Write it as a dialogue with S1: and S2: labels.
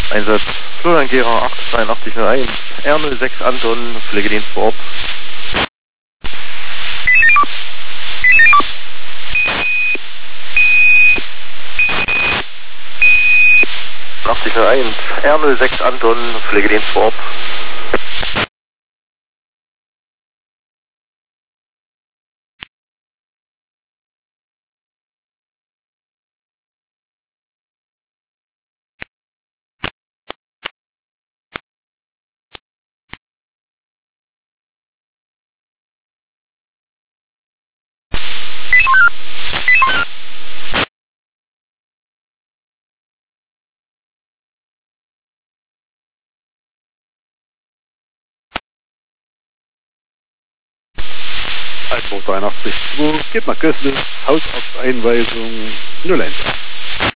S1: Einsatz Florian Gera 88201, R06 Anton, Pflegedienst vor Ort. R06 Anton, Pflegedienst vor Ort.
S2: Altbau 83, gib nach Gössel, Hausarzteinweisung 01.